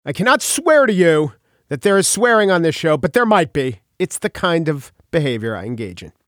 I cannot swear to you that there is swearing on this show, but there might be. It's the kind of behavior I engage in.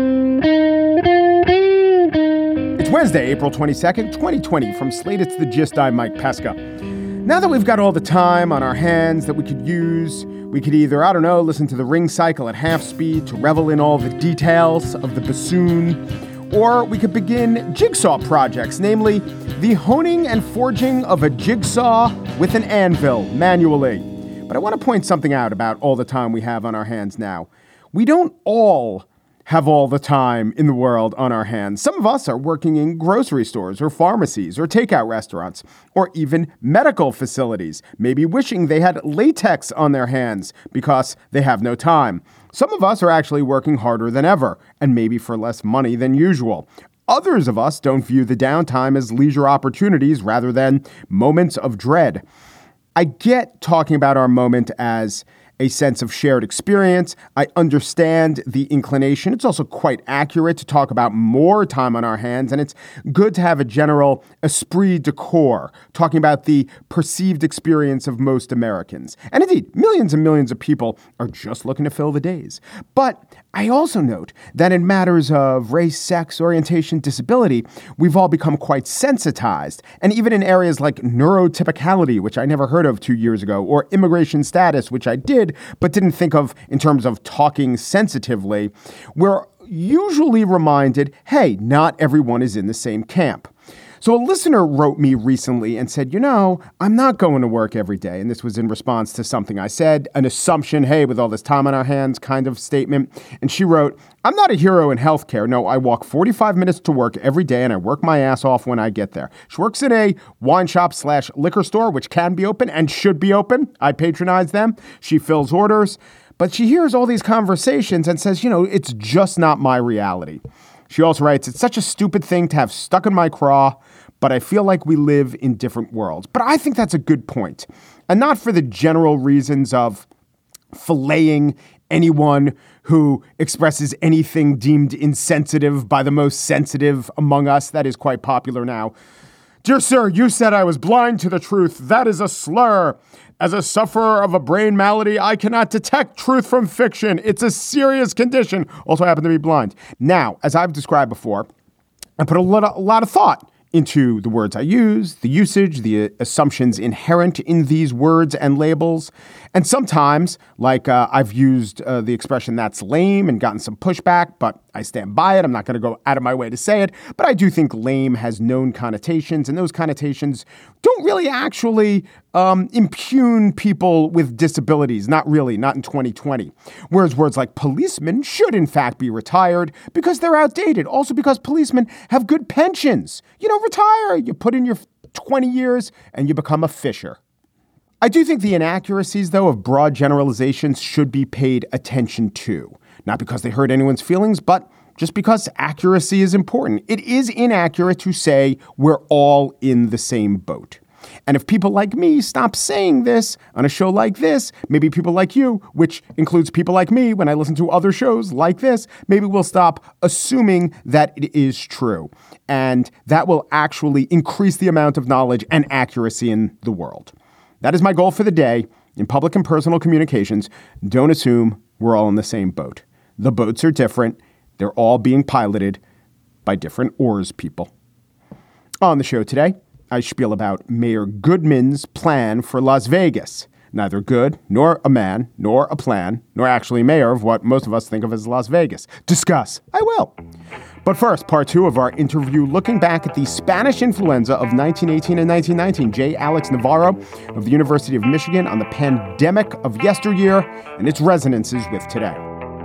It's Wednesday, April 22nd, 2020. From Slate, it's The Gist. I'm Mike Pesca. Now that we've got all the time on our hands that we could use, we could either, listen to the Ring Cycle at half speed to revel in all the details of the bassoon, or we could begin jigsaw projects, namely the honing and forging of a jigsaw with an anvil manually. But I want to point something out about all the time we have on our hands now. We don't all have all the time in the world on our hands. Some of us are working in grocery stores or pharmacies or takeout restaurants or even medical facilities, maybe wishing they had latex on their hands because they have no time. Some of us are actually working harder than ever and maybe for less money than usual. Others of us don't view the downtime as leisure opportunities rather than moments of dread. I get talking about our moment as a sense of shared experience. I understand the inclination. It's also quite accurate to talk about more time on our hands, and it's good to have a general esprit de corps, talking about the perceived experience of most Americans. And indeed, millions and millions of people are just looking to fill the days. But I also note that in matters of race, sex, orientation, disability, we've all become quite sensitized. And even in areas like neurotypicality, which I never heard of 2 years ago, or immigration status, which I did, but didn't think of in terms of talking sensitively, we're usually reminded, hey, not everyone is in the same camp. So a listener wrote me recently and said, I'm not going to work every day. And this was in response to something I said, an assumption, hey, with all this time on our hands kind of statement. And she wrote, I'm not a hero in healthcare. No, I walk 45 minutes to work every day and I work my ass off when I get there. She works in a wine shop / liquor store, which can be open and should be open. I patronize them. She fills orders, but she hears all these conversations and says, it's just not my reality. She also writes, it's such a stupid thing to have stuck in my craw, but I feel like we live in different worlds. But I think that's a good point. And not for the general reasons of filleting anyone who expresses anything deemed insensitive by the most sensitive among us. That is quite popular now. Dear sir, you said I was blind to the truth. That is a slur. As a sufferer of a brain malady, I cannot detect truth from fiction. It's a serious condition. Also, I happen to be blind. Now, as I've described before, I put a lot of thought into the words I use, the usage, the assumptions inherent in these words and labels. And sometimes, like I've used the expression that's lame and gotten some pushback, but I stand by it. I'm not going to go out of my way to say it. But I do think lame has known connotations, and those connotations don't really actually impugn people with disabilities. Not really, not in 2020. Whereas words like policeman should in fact be retired because they're outdated. Also because policemen have good pensions. Retire. You put in your 20 years and you become a fisher. I do think the inaccuracies, though, of broad generalizations should be paid attention to. Not because they hurt anyone's feelings, but just because accuracy is important. It is inaccurate to say we're all in the same boat. And if people like me stop saying this on a show like this, maybe people like you, which includes people like me when I listen to other shows like this, maybe we'll stop assuming that it is true. And that will actually increase the amount of knowledge and accuracy in the world. That is my goal for the day. In public and personal communications, don't assume we're all in the same boat. The boats are different. They're all being piloted by different oars people. On the show today, I spiel about Mayor Goodman's plan for Las Vegas. Neither good, nor a man, nor a plan, nor actually mayor of what most of us think of as Las Vegas. Discuss. I will. But first, part 2 of our interview looking back at the Spanish influenza of 1918 and 1919. J. Alex Navarro of the University of Michigan on the pandemic of yesteryear and its resonances with today.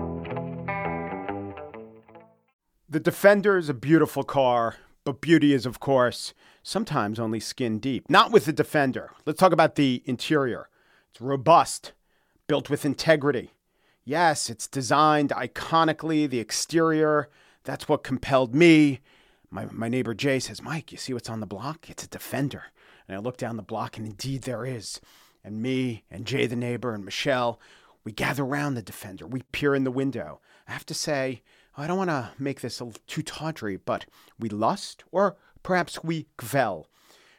The Defender is a beautiful car, but beauty is, of course, sometimes only skin deep. Not with the Defender. Let's talk about the interior. It's robust, built with integrity. Yes, it's designed iconically. The exterior, that's what compelled me. My neighbor Jay says, Mike, you see what's on the block? It's a Defender. And I look down the block, and indeed there is. And me and Jay, the neighbor, and Michelle, we gather around the Defender. We peer in the window. I have to say, I don't want to make this too tawdry, but we lust, or perhaps we gvel,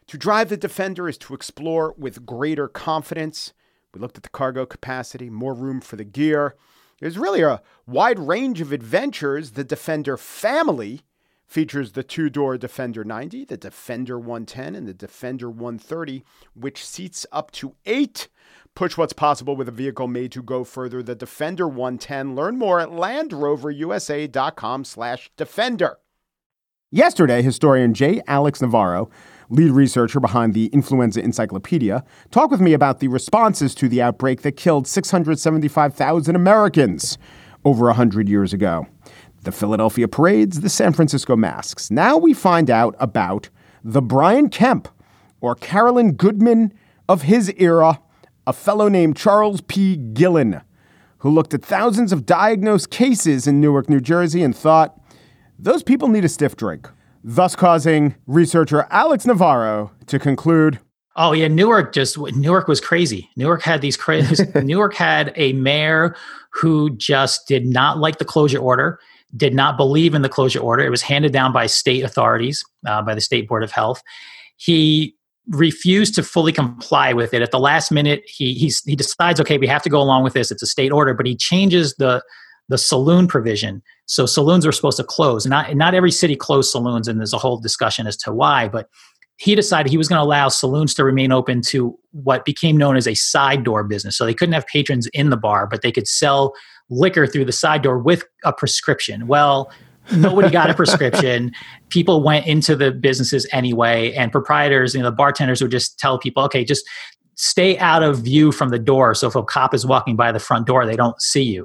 To drive the Defender is to explore with greater confidence. We looked at the cargo capacity, more room for the gear. There's really a wide range of adventures. The Defender family features the two-door Defender 90, the Defender 110, and the Defender 130, which seats up to 8. Push what's possible with a vehicle made to go further. The Defender 110. Learn more at LandRoverUSA.com/Defender. Yesterday, historian J. Alex Navarro, lead researcher behind the Influenza Encyclopedia, talked with me about the responses to the outbreak that killed 675,000 Americans over 100 years ago. The Philadelphia parades, the San Francisco masks. Now we find out about the Brian Kemp, or Carolyn Goodman of his era, a fellow named Charles P. Gillen, who looked at thousands of diagnosed cases in Newark, New Jersey, and thought, those people need a stiff drink, thus causing researcher Alex Navarro to conclude, oh, yeah, Newark was crazy. Newark had these crazy. Newark had a mayor who just did not like the closure order, did not believe in the closure order. It was handed down by state authorities, by the State Board of Health. He refused to fully comply with it. At the last minute, he decides, okay, we have to go along with this. It's a state order, but he changes the saloon provision. So saloons are supposed to close. Not every city closed saloons, and there's a whole discussion as to why, but he decided he was going to allow saloons to remain open to what became known as a side door business. So they couldn't have patrons in the bar, but they could sell liquor through the side door with a prescription. Well, nobody got a prescription. People went into the businesses anyway, and proprietors, the bartenders would just tell people, okay, just stay out of view from the door. So if a cop is walking by the front door, they don't see you.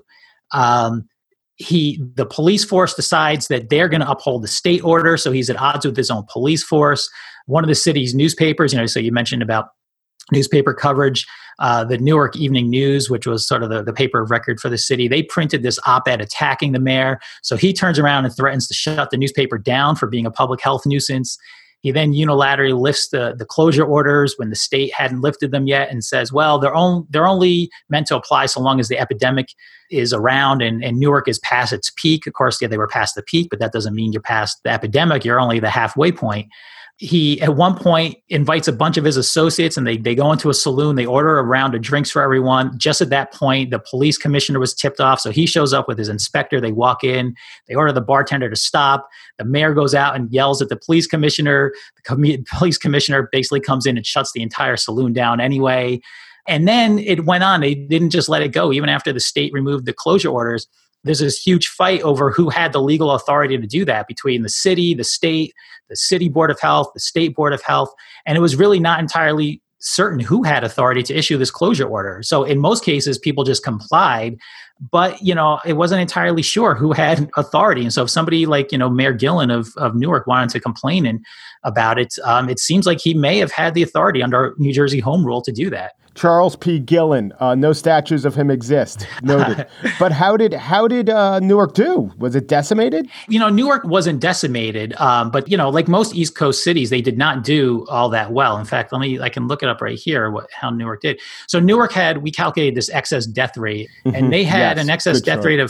The police force decides that they're going to uphold the state order. So he's at odds with his own police force. One of the city's newspapers, so you mentioned about newspaper coverage, the Newark Evening News, which was sort of the paper of record for the city, they printed this op-ed attacking the mayor. So he turns around and threatens to shut the newspaper down for being a public health nuisance. He then unilaterally lifts the closure orders when the state hadn't lifted them yet, and says, well, they're only meant to apply so long as the epidemic is around and Newark is past its peak. Of course, yeah, they were past the peak, but that doesn't mean you're past the epidemic. You're only the halfway point. He, at one point, invites a bunch of his associates, and they go into a saloon. They order a round of drinks for everyone. Just at that point, the police commissioner was tipped off. So he shows up with his inspector. They walk in. They order the bartender to stop. The mayor goes out and yells at the police commissioner. The police commissioner basically comes in and shuts the entire saloon down anyway. And then it went on. They didn't just let it go. Even after the state removed the closure orders, there's this huge fight over who had the legal authority to do that between the city, the state, the city board of health, the state board of health. And it was really not entirely certain who had authority to issue this closure order. So in most cases, people just complied, but, it wasn't entirely sure who had authority. And so if somebody like, Mayor Gillen of Newark wanted to complain about it, it seems like he may have had the authority under New Jersey home rule to do that. Charles P. Gillen. No statues of him exist. Noted. But how did Newark do? Was it decimated? Newark wasn't decimated, but like most East Coast cities, they did not do all that well. In fact, I can look it up right here how Newark did. So Newark we calculated this excess death rate, and they had an excess death rate of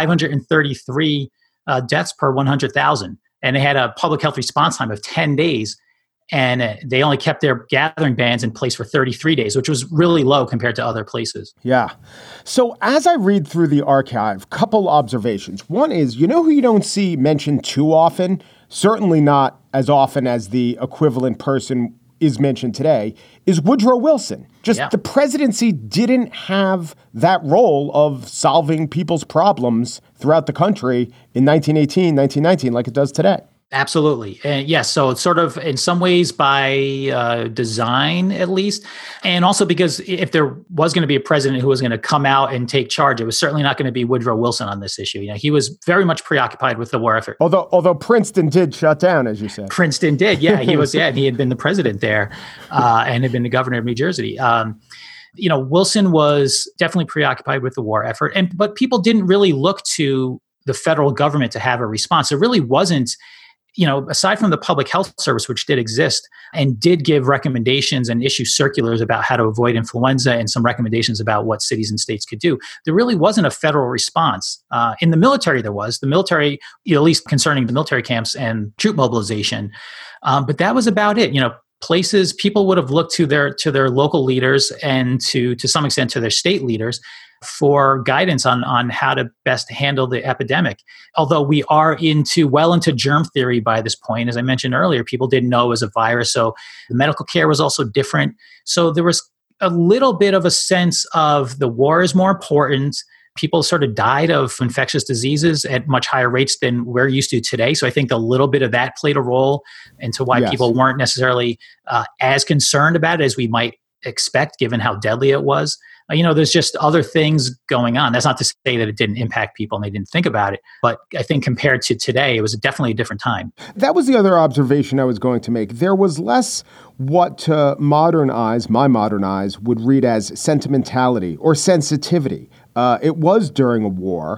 533 deaths per 100,000, and they had a public health response time of 10 days. And they only kept their gathering bans in place for 33 days, which was really low compared to other places. Yeah. So as I read through the archive, couple observations. One is, who you don't see mentioned too often, certainly not as often as the equivalent person is mentioned today, is Woodrow Wilson. The presidency didn't have that role of solving people's problems throughout the country in 1918, 1919, like it does today. Absolutely. And yes, so it's sort of in some ways by design, at least. And also because if there was going to be a president who was going to come out and take charge, it was certainly not going to be Woodrow Wilson on this issue. He was very much preoccupied with the war effort. Although Princeton did shut down, as you said. Princeton did. Yeah, he was. Yeah, and he had been the president there and had been the governor of New Jersey. Wilson was definitely preoccupied with the war effort. But people didn't really look to the federal government to have a response. It really wasn't. Aside from the public health service, which did exist and did give recommendations and issue circulars about how to avoid influenza and some recommendations about what cities and states could do, there really wasn't a federal response. In the military, there was. The military, at least concerning the military camps and troop mobilization. But that was about it. places people would have looked to their local leaders and to some extent to their state leaders for guidance on how to best handle the epidemic. Although we are well into germ theory by this point, as I mentioned earlier, people didn't know it was a virus, so the medical care was also different. So there was a little bit of a sense of the war is more important. People sort of died of infectious diseases at much higher rates than we're used to today. So I think a little bit of that played a role into why people weren't necessarily as concerned about it as we might expect, given how deadly it was. There's just other things going on. That's not to say that it didn't impact people and they didn't think about it. But I think compared to today, it was definitely a different time. That was the other observation I was going to make. There was less what my modern eyes would read as sentimentality or sensitivity. It was during a war.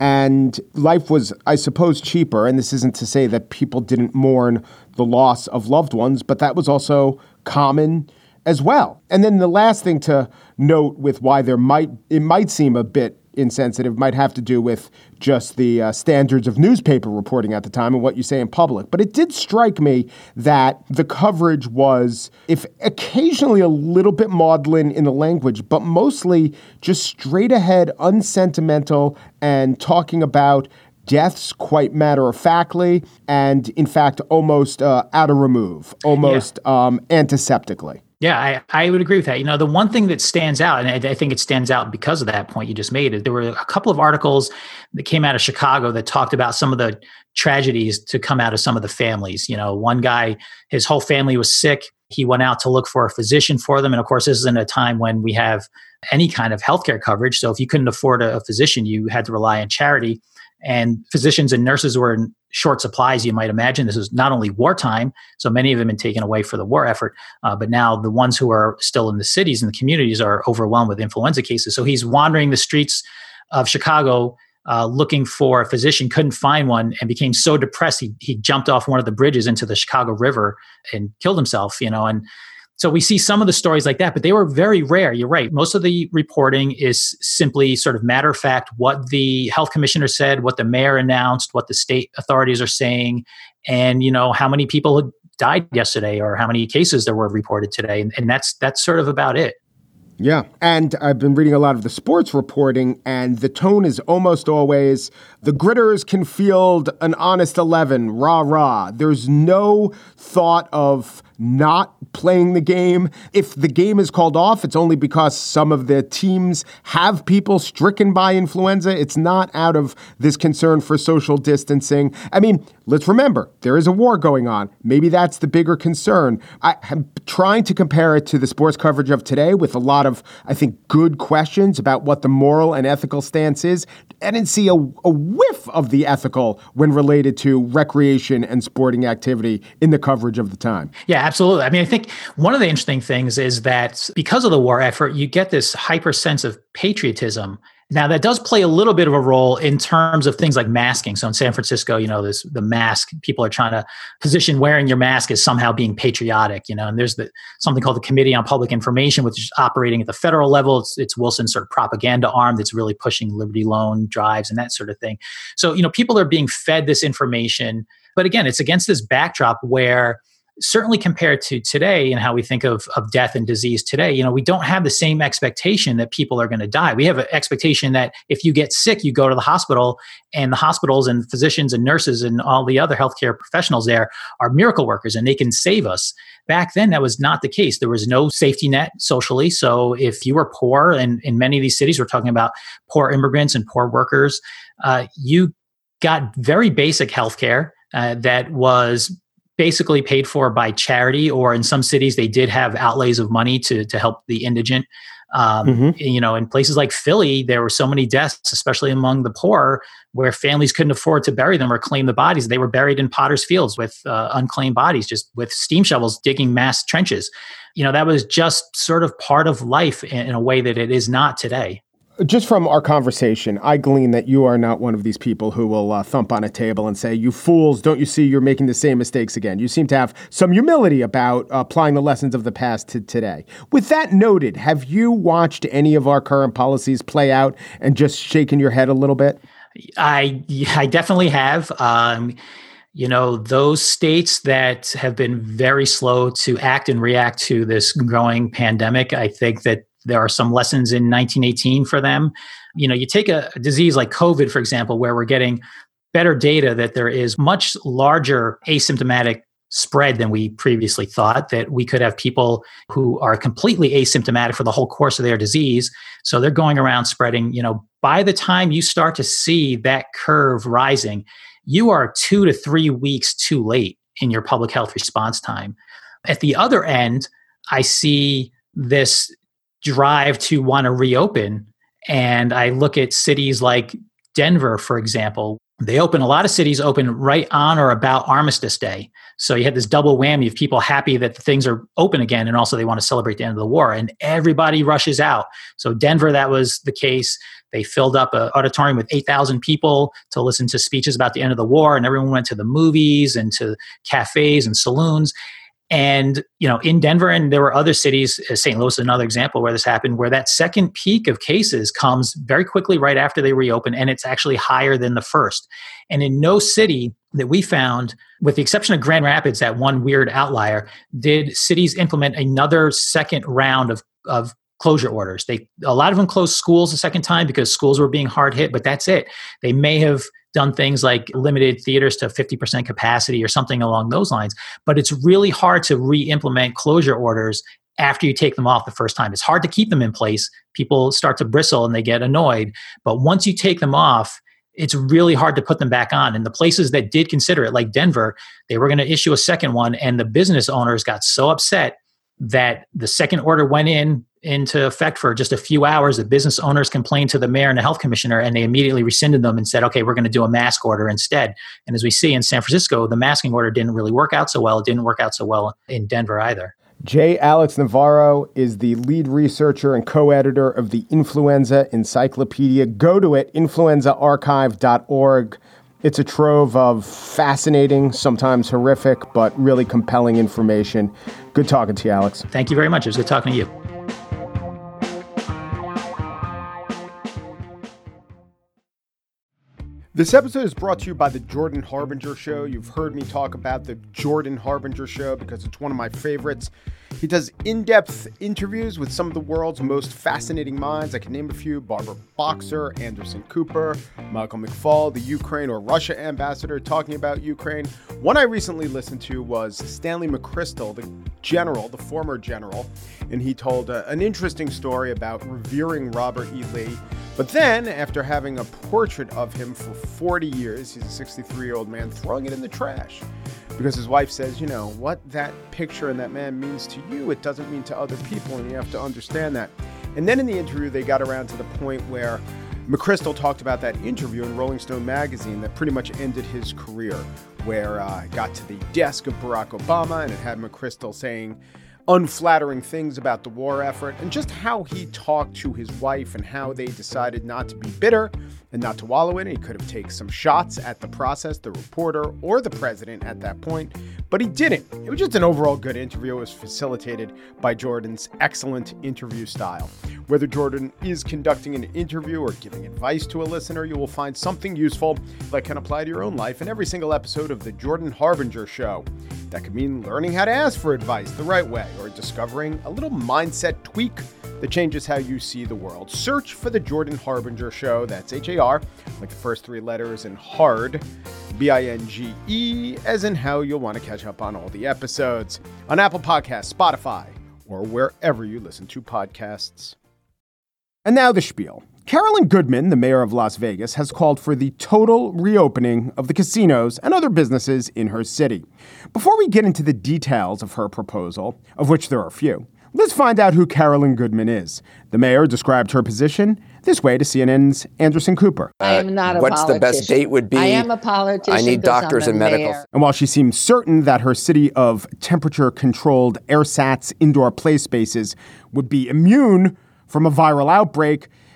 And life was, I suppose, cheaper. And this isn't to say that people didn't mourn the loss of loved ones, but that was also common as well. And then the last thing to note with why it might seem a bit insensitive might have to do with just the standards of newspaper reporting at the time and what you say in public. But it did strike me that the coverage was, if occasionally a little bit maudlin in the language, but mostly just straight ahead, unsentimental, and talking about deaths quite matter-of-factly and, in fact, almost out of remove, almost antiseptically. Yeah, I would agree with that. The one thing that stands out, and I think it stands out because of that point you just made, is there were a couple of articles that came out of Chicago that talked about some of the tragedies to come out of some of the families. One guy, his whole family was sick. He went out to look for a physician for them. And of course, this is in a time when we have any kind of healthcare coverage. So if you couldn't afford a physician, you had to rely on charity. And physicians and nurses were in short supplies, you might imagine. This is not only wartime, so many of them have been taken away for the war effort, but now the ones who are still in the cities and the communities are overwhelmed with influenza cases. So he's wandering the streets of Chicago looking for a physician, couldn't find one, and became so depressed he jumped off one of the bridges into the Chicago River and killed himself, and so we see some of the stories like that, but they were very rare. You're right. Most of the reporting is simply sort of matter of fact, what the health commissioner said, what the mayor announced, what the state authorities are saying, and, how many people had died yesterday or how many cases there were reported today. And that's sort of about it. Yeah. And I've been reading a lot of the sports reporting, and the tone is almost always, the Gritters can field an honest 11, rah, rah. There's no thought of not playing the game. If the game is called off, it's only because some of the teams have people stricken by influenza. It's not out of this concern for social distancing. I mean, let's remember, there is a war going on. Maybe that's the bigger concern. I'm trying to compare it to the sports coverage of today with a lot of, I think, good questions about what the moral and ethical stance is. I didn't see a whiff of the ethical when related to recreation and sporting activity in the coverage of the time. Yeah, absolutely. I mean, I think one of the interesting things is that because of the war effort, you get this hyper sense of patriotism. Now, that does play a little bit of a role in terms of things like masking. So in San Francisco, the mask, people are trying to position wearing your mask as somehow being patriotic, and there's something called the Committee on Public Information, which is operating at the federal level. It's Wilson's sort of propaganda arm that's really pushing Liberty Loan drives and that sort of thing. So, people are being fed this information. But again, it's against this backdrop where certainly compared to today and how we think of death and disease today, we don't have the same expectation that people are going to die. We have an expectation that if you get sick, you go to the hospital, and the hospitals and physicians and nurses and all the other healthcare professionals there are miracle workers and they can save us. Back then, that was not the case. There was no safety net socially. So if you were poor, and in many of these cities, we're talking about poor immigrants and poor workers, you got very basic healthcare that was basically paid for by charity, or in some cities, they did have outlays of money to help the indigent. In places like Philly, there were so many deaths, especially among the poor, where families couldn't afford to bury them or claim the bodies. They were buried in Potter's Fields with unclaimed bodies, just with steam shovels digging mass trenches. That was just sort of part of life in a way that it is not today. Just from our conversation, I glean that you are not one of these people who will thump on a table and say, "You fools, don't you see you're making the same mistakes again?" You seem to have some humility about applying the lessons of the past to today. With that noted, have you watched any of our current policies play out and just shaken your head a little bit? I definitely have. Those states that have been very slow to act and react to this growing pandemic, I think that there are some lessons in 1918 for them. You take a disease like COVID, for example, where we're getting better data that there is much larger asymptomatic spread than we previously thought, that we could have people who are completely asymptomatic for the whole course of their disease. So they're going around spreading. By the time you start to see that curve rising, you are 2 to 3 weeks too late in your public health response time. At the other end, I see this drive to want to reopen. And I look at cities like Denver, for example. A lot of cities open right on or about Armistice Day. So you had this double whammy of people happy that things are open again, and also they want to celebrate the end of the war, and everybody rushes out. So Denver, that was the case. They filled up an auditorium with 8,000 people to listen to speeches about the end of the war, and everyone went to the movies and to cafes and saloons. And, in Denver, and there were other cities, St. Louis is another example where this happened, where that second peak of cases comes very quickly right after they reopen, and it's actually higher than the first. And in no city that we found, with the exception of Grand Rapids, that one weird outlier, did cities implement another second round of closure orders. A lot of them closed schools a second time because schools were being hard hit, but that's it. They may have done things like limited theaters to 50% capacity or something along those lines, but it's really hard to re-implement closure orders after you take them off the first time. It's hard to keep them in place. People start to bristle and they get annoyed, but once you take them off, it's really hard to put them back on. And the places that did consider it, like Denver, they were going to issue a second one, and the business owners got so upset that the second order went into effect for just a few hours. The business owners complained to the mayor and the health commissioner, and they immediately rescinded them and said, okay, we're going to do a mask order instead. And as we see in San Francisco, the masking order didn't really work out so well. It didn't work out so well in Denver either. J. Alex Navarro is the lead researcher and co-editor of the Influenza Encyclopedia. Go to it, influenzaarchive.org. It's a trove of fascinating, sometimes horrific, but really compelling information. Good talking to you, Alex. Thank you very much. It was good talking to you. This episode is brought to you by the Jordan Harbinger Show. You've heard me talk about the Jordan Harbinger Show because it's one of my favorites. He does in-depth interviews with some of the world's most fascinating minds. I can name a few: Barbara Boxer, Anderson Cooper, Michael McFaul, the Ukraine or Russia ambassador talking about Ukraine. One I recently listened to was Stanley McChrystal, the former general, and he told an interesting story about revering Robert E. Lee. But then, after having a portrait of him for 40 years, he's a 63-year-old man, throwing it in the trash. Because his wife says, what that picture and that man means to you, it doesn't mean to other people, and you have to understand that. And then in the interview, they got around to the point where McChrystal talked about that interview in Rolling Stone magazine that pretty much ended his career, where it got to the desk of Barack Obama, and it had McChrystal saying unflattering things about the war effort, and just how he talked to his wife and how they decided not to be bitter and not to wallow in it. He could have taken some shots at the process, the reporter, or the president at that point, but he didn't. It was just an overall good interview. It was facilitated by Jordan's excellent interview style. Whether Jordan is conducting an interview or giving advice to a listener, you will find something useful that can apply to your own life in every single episode of The Jordan Harbinger Show. That could mean learning how to ask for advice the right way, or discovering a little mindset tweak that changes how you see the world. Search for The Jordan Harbinger Show. That's H-A-R, like the first three letters, and hard, B-I-N-G-E, as in how you'll want to catch up on all the episodes on Apple Podcasts, Spotify, or wherever you listen to podcasts. And now the spiel. Carolyn Goodman, the mayor of Las Vegas, has called for the total reopening of the casinos and other businesses in her city. Before we get into the details of her proposal, of which there are few, let's find out who Carolyn Goodman is. The mayor described her position this way to CNN's Anderson Cooper. I am not a What's politician. the best date would be? I am a politician. I need doctors and medical. And while she seems certain that her city of temperature-controlled AirSats indoor play spaces would be immune from a viral outbreak,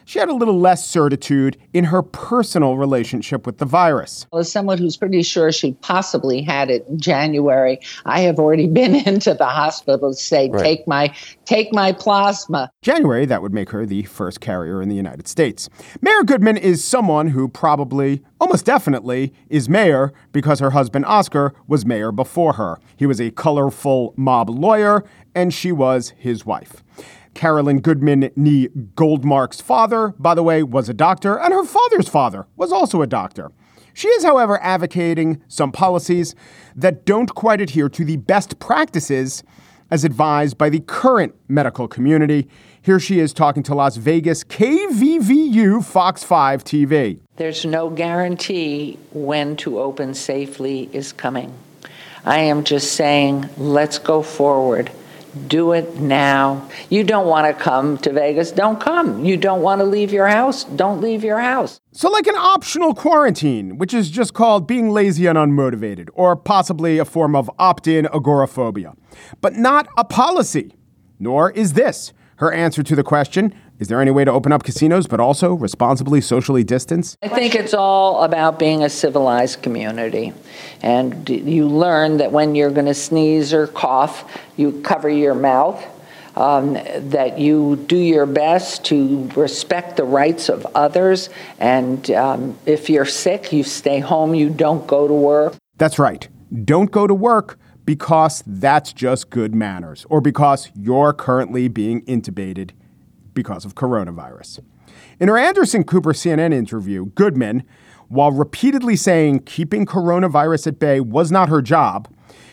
she had a little less certitude in her personal relationship with the virus. As someone who's pretty sure she possibly had it in January, I have already been into the hospital to say, take my plasma. January, that would make her the first carrier in the United States. Mayor Goodman is someone who probably, almost definitely, is mayor because her husband Oscar was mayor before her. He was a colorful mob lawyer, and she was his wife. Carolyn Goodman Nee Goldmark's father, by the way, was a doctor, and her father's father was also a doctor. She is, however, advocating some policies that don't quite adhere to the best practices as advised by the current medical community. Here she is talking to Las Vegas KVVU Fox 5 TV. There's no guarantee when to open safely is coming. I am just saying, let's go forward. Do it now. You don't want to come to Vegas, don't come. You don't want to leave your house, don't leave your house. So like an optional quarantine, which is just called being lazy and unmotivated, or possibly a form of opt-in agoraphobia. But not a policy. Nor is this her answer to the question, is there any way to open up casinos but also responsibly socially distance? I think it's all about being a civilized community. And you learn that when you're going to sneeze or cough, you cover your mouth, that you do your best to respect the rights of others. And if you're sick, you stay home, you don't go to work. That's right. Don't go to work because that's just good manners, or because you're currently being intubated because of coronavirus. In her Anderson Cooper CNN interview, Goodman, while repeatedly saying keeping coronavirus at bay was not her job,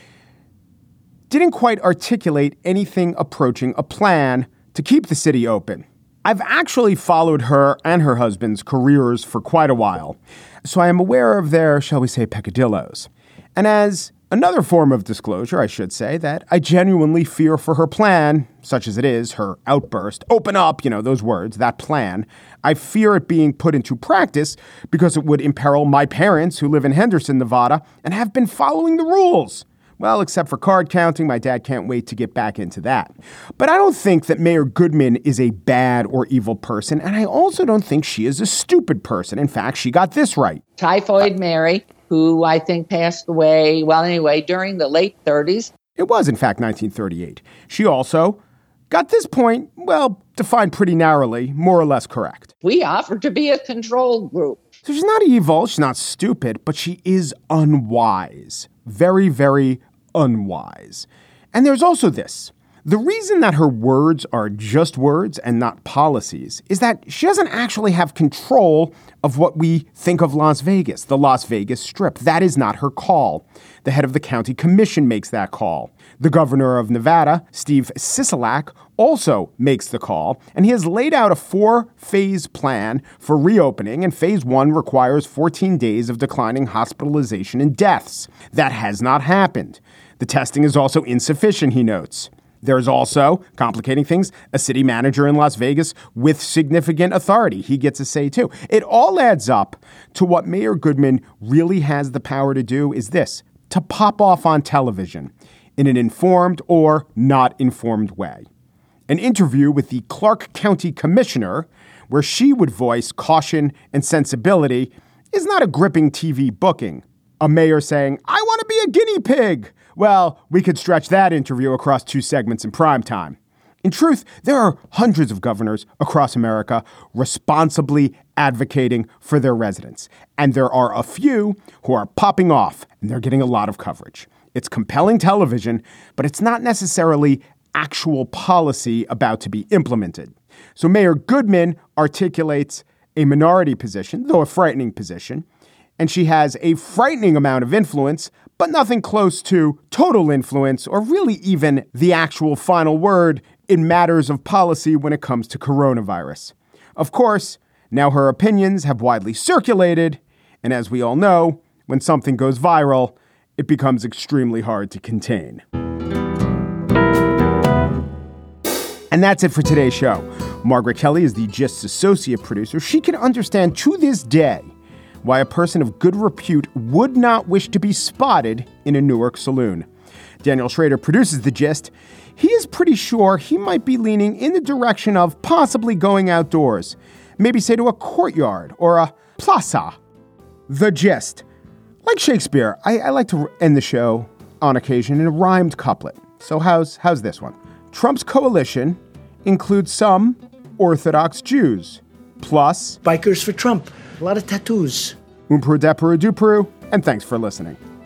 didn't quite articulate anything approaching a plan to keep the city open. I've actually followed her and her husband's careers for quite a while, so I am aware of their, shall we say, peccadillos. And as another form of disclosure, I should say that I genuinely fear for her plan, such as it is, her outburst, open up, those words, that plan. I fear it being put into practice because it would imperil my parents who live in Henderson, Nevada, and have been following the rules. Well, except for card counting, my dad can't wait to get back into that. But I don't think that Mayor Goodman is a bad or evil person, and I also don't think she is a stupid person. In fact, she got this right. Typhoid Mary, who I think passed away, during the late 30s. It was, in fact, 1938. She also got this point, defined pretty narrowly, more or less correct. We offered to be a control group. So she's not evil, she's not stupid, but she is unwise. Very, very unwise. And there's also this. The reason that her words are just words and not policies is that she doesn't actually have control of what we think of Las Vegas, the Las Vegas Strip. That is not her call. The head of the county commission makes that call. The governor of Nevada, Steve Sisolak, also makes the call, and he has laid out a 4-phase plan for reopening, and phase 1 requires 14 days of declining hospitalization and deaths. That has not happened. The testing is also insufficient, he notes. There's also, complicating things, a city manager in Las Vegas with significant authority. He gets a say too. It all adds up to what Mayor Goodman really has the power to do is this, to pop off on television in an informed or not informed way. An interview with the Clark County Commissioner, where she would voice caution and sensibility, is not a gripping TV booking. A mayor saying, I want to be a guinea pig. Well, we could stretch that interview across 2 segments in prime time. In truth, there are hundreds of governors across America responsibly advocating for their residents. And there are a few who are popping off, and they're getting a lot of coverage. It's compelling television, but it's not necessarily actual policy about to be implemented. So Mayor Goodman articulates a minority position, though a frightening position, and she has a frightening amount of influence, but nothing close to total influence or really even the actual final word in matters of policy when it comes to coronavirus. Of course, now her opinions have widely circulated, and as we all know, when something goes viral, it becomes extremely hard to contain. And that's it for today's show. Margaret Kelly is the Gist's associate producer. She can understand to this day why a person of good repute would not wish to be spotted in a Newark saloon. Daniel Schrader produces The Gist. He is pretty sure he might be leaning in the direction of possibly going outdoors. Maybe say to a courtyard or a plaza. The Gist. Like Shakespeare, I like to end the show on occasion in a rhymed couplet. So how's this one? Trump's coalition includes some Orthodox Jews, plus Bikers for Trump. A lot of tattoos. Umperu, Deperu, Duperu, and thanks for listening.